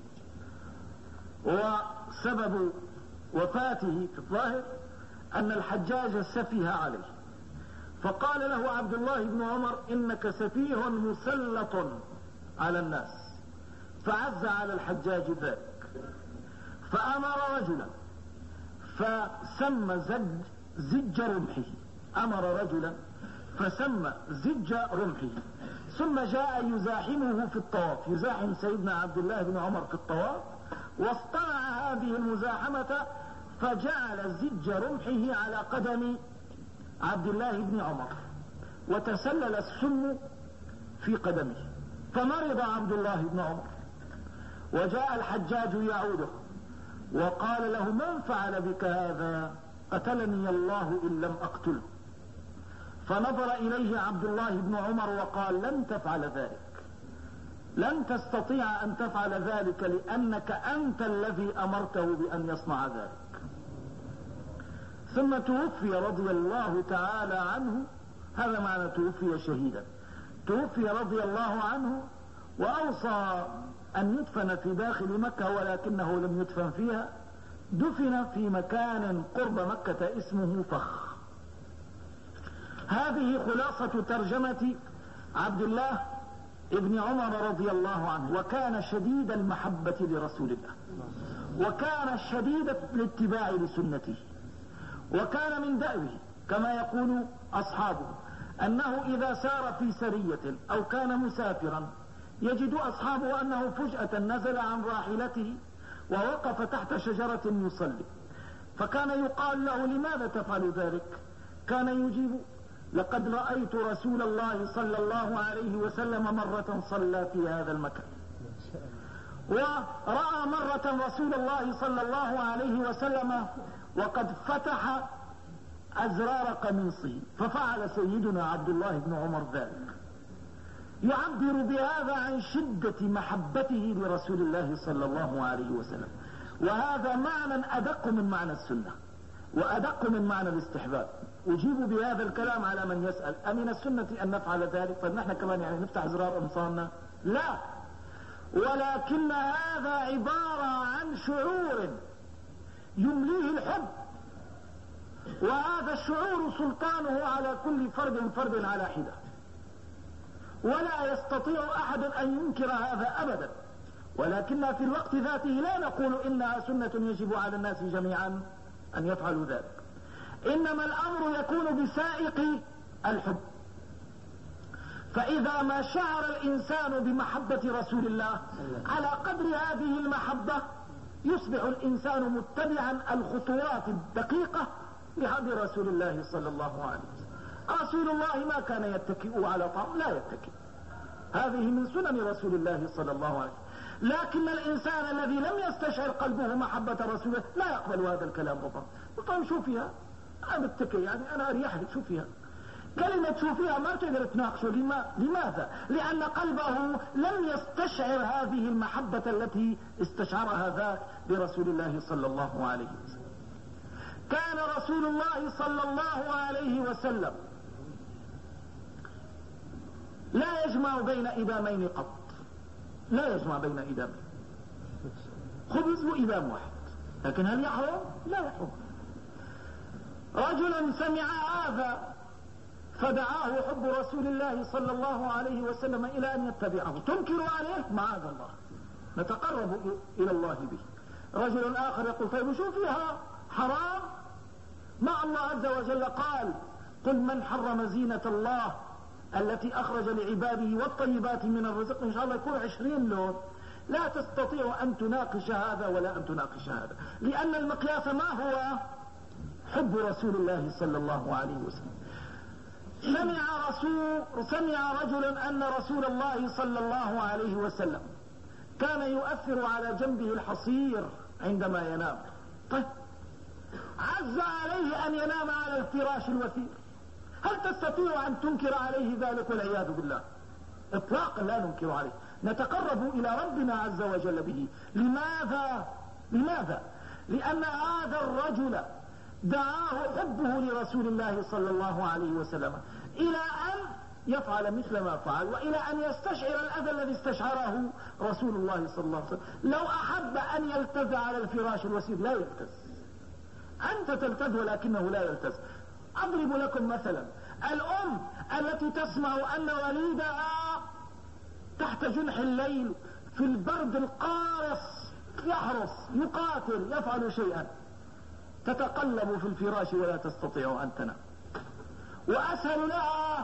وسبب وفاته في الظاهر أن الحجاج سفيه عليه، فقال له عبد الله بن عمر: إنك سفيه مسلط على الناس، فعز على الحجاج ذلك، فأمر رجلا فسمى زج رمحه، أمر رجلا فسمى زج رمحه، ثم جاء يزاحمه في الطواف، يزاحم سيدنا عبد الله بن عمر في الطواف، واصطنع هذه المزاحمة فجعل زج رمحه على قدم عبد الله بن عمر، وتسلل السم في قدمه، فمرض عبد الله بن عمر، وجاء الحجاج يعوده وقال له: من فعل بك هذا؟ قتلني الله إن لم أقتله. فنظر إليه عبد الله بن عمر وقال: لن تفعل ذلك، لن تستطيع أن تفعل ذلك، لأنك أنت الذي أمرته بأن يصنع ذلك. ثم توفي رضي الله تعالى عنه، هذا معنى توفي شهيدا، توفي رضي الله عنه، وأوصى أن يدفن في داخل مكة، ولكنه لم يدفن فيها، دفن في مكان قرب مكة اسمه فخ. هذه خلاصة ترجمة عبد الله ابن عمر رضي الله عنه. وكان شديد المحبة لرسول الله، وكان شديد الاتباع لسنته، وكان من دأبه كما يقول أصحابه أنه إذا سار في سرية أو كان مسافرا يجد أصحابه أنه فجأة نزل عن راحلته ووقف تحت شجرة يصلي، فكان يقال له: لماذا تفعل ذلك؟ كان يجيب: لقد رأيت رسول الله صلى الله عليه وسلم مرة صلى في هذا المكان، ورأى مرة رسول الله صلى الله عليه وسلم وقد فتح أزرار قميصه، ففعل سيدنا عبد الله بن عمر ذلك. يعبر بهذا عن شدة محبته لرسول الله صلى الله عليه وسلم، وهذا معنى أدق من معنى السنة وأدق من معنى الاستحباب. أجيب بهذا الكلام على من يسأل: أمن السنة أن نفعل ذلك؟ فنحن كمان يعني نفتح أزرار قمصاننا؟ لا، ولكن هذا عبارة عن شعور يمليه الحب، وهذا الشعور سلطانه على كل فرد على حدة، ولا يستطيع أحد أن ينكر هذا أبدا. ولكن في الوقت ذاته لا نقول إنها سنة يجب على الناس جميعا أن يفعلوا ذلك، إنما الأمر يكون بسائق الحب. فإذا ما شعر الإنسان بمحبة رسول الله على قدر هذه المحبة يصبح الإنسان متبعا الخطوات الدقيقة لهدي رسول الله صلى الله عليه وسلم. رسول الله ما كان يتكئ على طعام، لا يتكئ، هذه من سنن رسول الله صلى الله عليه وسلم. لكن الإنسان الذي لم يستشعر قلبه محبة رسوله لا يقبل هذا الكلام ربما. طيب شو فيها؟ أنا بتكئ، يعني أنا أريح لك، شو فيها؟ كلمة شو فيها ما تقدر تناقشه. لماذا؟ لأن قلبه لم يستشعر هذه المحبة التي استشعرها ذاك لرسول الله صلى الله عليه وسلم. كان رسول الله صلى الله عليه وسلم لا يجمع بين إدامين قط، لا يجمع بين إدامين، خبز وإدام واحد، لكن هل يحرم؟ لا يحرم. رجل سمع هذا فدعاه حب رسول الله صلى الله عليه وسلم إلى أن يتبعه. تنكر عليه؟ معاذ الله، نتقرب إلى الله به. رجل آخر يقول طيب شو فيها؟ حرام؟ مع الله عز وجل قال قل من حرم زينة الله التي أخرج لعباده والطيبات من الرزق. إن شاء الله يكون 20 لون. لا تستطيع أن تناقش هذا ولا أن تناقش هذا، لأن المقياس ما هو؟ حب رسول الله صلى الله عليه وسلم. سمع رجل أن رسول الله صلى الله عليه وسلم كان يؤثر على جنبه الحصير عندما ينام. طيب عز عليه أن ينام على الفراش الوثير، هل تستطيع أن تنكر عليه ذلك؟ والعياذ بالله، إطلاقا لا ننكر عليه، نتقرب إلى ربنا عز وجل به. لماذا؟ لأن هذا الرجل دعاه حبه لرسول الله صلى الله عليه وسلم إلى أن يفعل مثل ما فعل، وإلى أن يستشعر الأذى الذي استشعره رسول الله صلى الله عليه وسلم. لو أحب أن يلتز على الفراش الوسير لا يلتز، أنت تلتز ولكنه لا يلتز. أضرب لكم مثلا، الأم التي تسمع أن وليدها تحت جنح الليل في البرد القارس يحرص يقاتل يفعل شيئا، تتقلب في الفراش ولا تستطيع أن تنام، وأسهل لها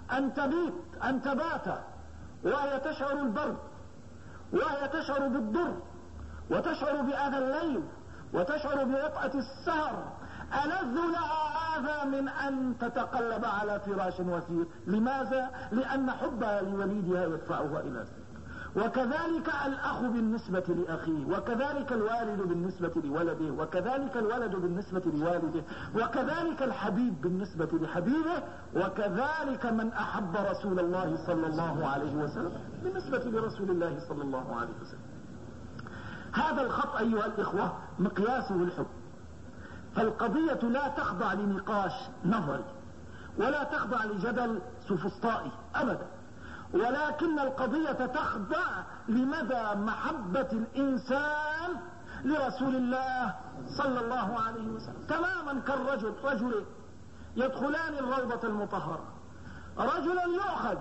أن تبات وهي تشعر البرد، وهي تشعر بالضر، وتشعر بأذى الليل، وتشعر بوطأة السهر. ألذ لها هذا من أن تتقلب على فراش وثير. لماذا؟ لأن حبها لوليدها يدفعها إلى ذلك. وكذلك الأخ بالنسبة لأخيه، وكذلك الوالد بالنسبة لولده، وكذلك الولد بالنسبة لوالده، وكذلك الحبيب بالنسبة لحبيبه، وكذلك من أحب رسول الله صلى الله عليه وسلم بالنسبة لرسول الله صلى الله عليه وسلم. هذا الخط أيها الإخوة مقياسه الحب. فالقضية لا تخضع لنقاش نظري ولا تخضع لجدل سوفسطائي أبدا، ولكن القضية تخضع لمدى محبة الإنسان لرسول الله صلى الله عليه وسلم. تماما رجل يدخلان الروضة المطهرة، رجل يؤخذ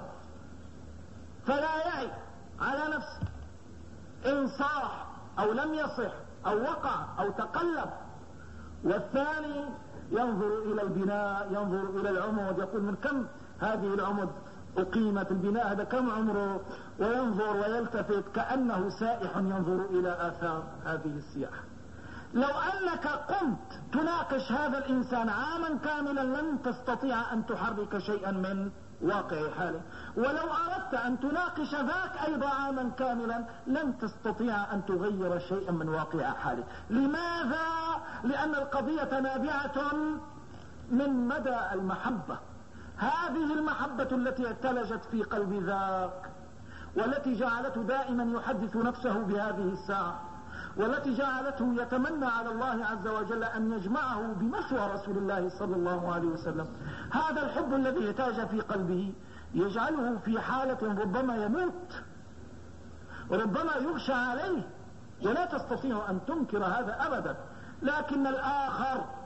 فلا يعي على نفسه إن صاح أو لم يصح أو وقع أو تقلب، والثاني ينظر إلى البناء، ينظر إلى العمود، يقول من كم هذه العمود أقيمت، البناء هذا كم عمره، وينظر ويلتفت كأنه سائح ينظر إلى آثار هذه السياحة. لو أنك قمت تناقش هذا الإنسان عاما كاملا لن تستطيع أن تحرك شيئا من واقع حاله، ولو أردت أن تناقش ذاك أيضا عاما كاملا لن تستطيع أن تغير شيئا من واقع حاله. لماذا؟ لأن القضية نابعة من مدى المحبة، هذه المحبة التي اعتلجت في قلب ذاك، والتي جعلته دائما يحدث نفسه بهذه الساعة، والتي جعلته يتمنى على الله عز وجل أن يجمعه بمثوى رسول الله صلى الله عليه وسلم. هذا الحب الذي احتاج في قلبه يجعله في حالة ربما يموت، وربما يغشى عليه، ولا تستطيع أن تنكر هذا أبدا. لكن الآخر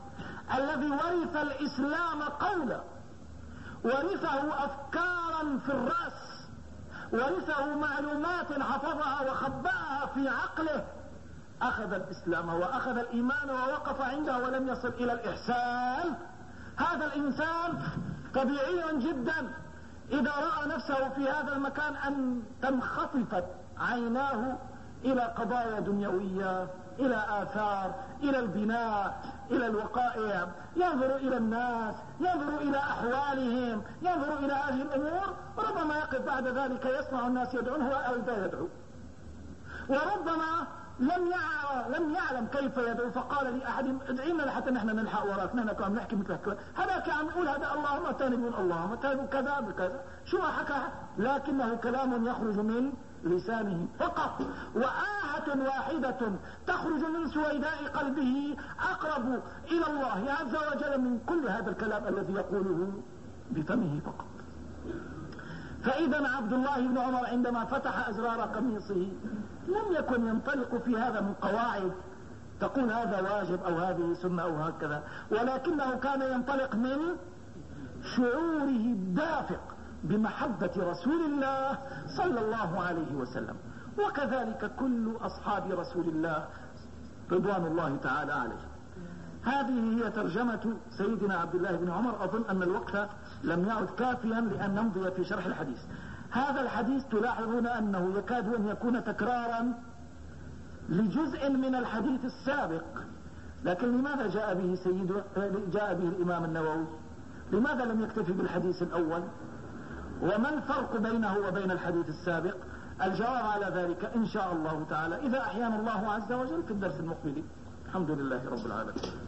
الذي ورث الإسلام قولا، ورثه أفكارا في الرأس، ورثه معلومات حفظها وخبأها في عقله، أخذ الإسلام وأخذ الإيمان ووقف عنده ولم يصل إلى الإحسان. هذا الإنسان طبيعي جدا إذا رأى نفسه في هذا المكان أن تنخطفت عيناه إلى قضايا دنيوية، إلى آثار، إلى البناء، إلى الوقائع، ينظر إلى الناس، ينظر إلى أحوالهم، ينظر إلى هذه الأمور، وربما يقف بعد ذلك يسمع الناس يدعونه أو لا يدعو، وربما لم يعلم كيف يدعو، فقال لأحد ادعينا لحتى نحن نلحق وراك، نحن كنا نحكي مثلك، هذاك عم يقول هذا اللهم اتاني من اللهم اتاني كذا بكذا، شو ما حكى، لكنه كلام يخرج من لسانه فقط، وآهة واحدة تخرج من سويداء قلبه أقرب إلى الله عز وجل من كل هذا الكلام الذي يقوله بفمه فقط. فإذا عبد الله بن عمر عندما فتح أزرار قميصه لم يكن ينطلق في هذا من قواعد تقول هذا واجب أو هذه سنة أو هكذا، ولكنه كان ينطلق من شعوره الدافق بمحبة رسول الله صلى الله عليه وسلم. وكذلك كل أصحاب رسول الله رضوان الله تعالى عليه. هذه هي ترجمة سيدنا عبد الله بن عمر. أظن أن الوقت لم يعد كافيا لأن نمضي في شرح الحديث. هذا الحديث تلاحظون أنه يكاد أن يكون تكرارا لجزء من الحديث السابق، لكن لماذا جاء به الإمام النووي؟ لماذا لم يكتفي بالحديث الأول؟ وما الفرق بينه وبين الحديث السابق؟ الجواب على ذلك إن شاء الله تعالى إذا أحيانا الله عز وجل في الدرس المقبل. الحمد لله رب العالمين.